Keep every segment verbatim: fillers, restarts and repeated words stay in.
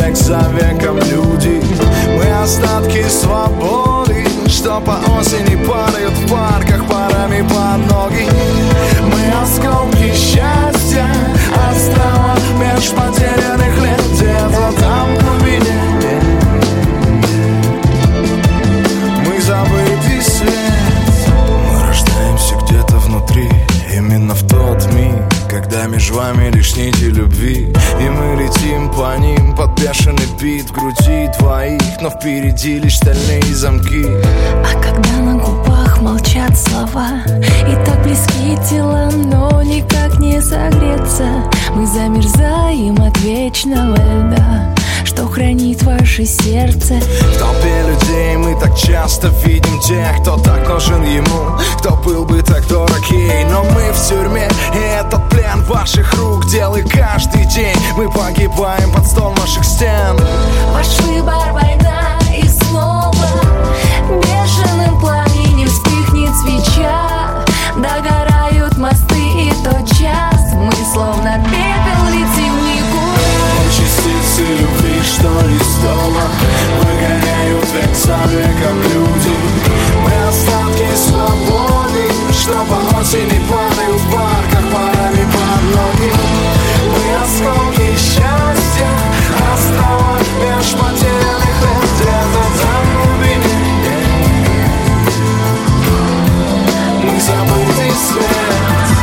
век за веком люди. Мы остатки свободы, что по осени падают в парках парами под ноги. Мы осколки счастья, острова меж потерянных лет, где-то там в глубине. Мы забытый свет. Мы рождаемся где-то внутри, именно в тот миг, когда между вами лишь нити любви. И мы летим по ним под бешеный бит в груди двоих, но впереди лишь стальные замки. А когда на губах молчат слова, и так близки тела, но никак не согреться, мы замерзаем от вечного льда, что хранит ваше сердце. В толпе людей мы так часто видим тех, кто так нужен ему, кто был бы так дорог ей. Но мы в тюрьме, и этот плен ваших рук делай каждый день. Мы погибаем под стол наших стен. Ваш выбор — война, и снова бешеным пламенем вспыхнет свеча. Догорают мосты, и тот час мы словно пепел летим в никуда. Частицы любви, что из дома выгоняют век за веком люди. Мы остатки свободы, что по осени падают в парках парами под ноги. Мы осколки счастья, острова меж потерянных лет, где-то там в глубине. Мы забытый свет.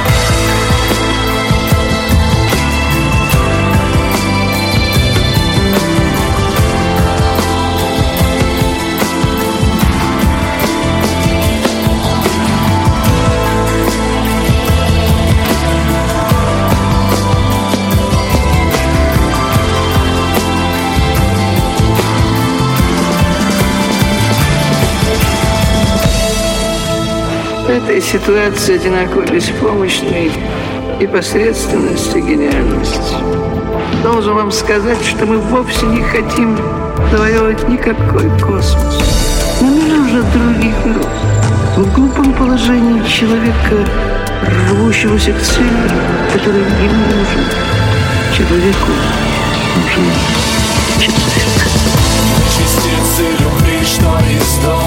В этой ситуации одинаково беспомощной и посредственность, и гениальность. Должен вам сказать, что мы вовсе не хотим завоевывать никакой космос. Нам не нужно других миров. В глупом положении человека, рвущегося к цели, который ему нужен. Человеку нужен человек. Частицы любви, что из дома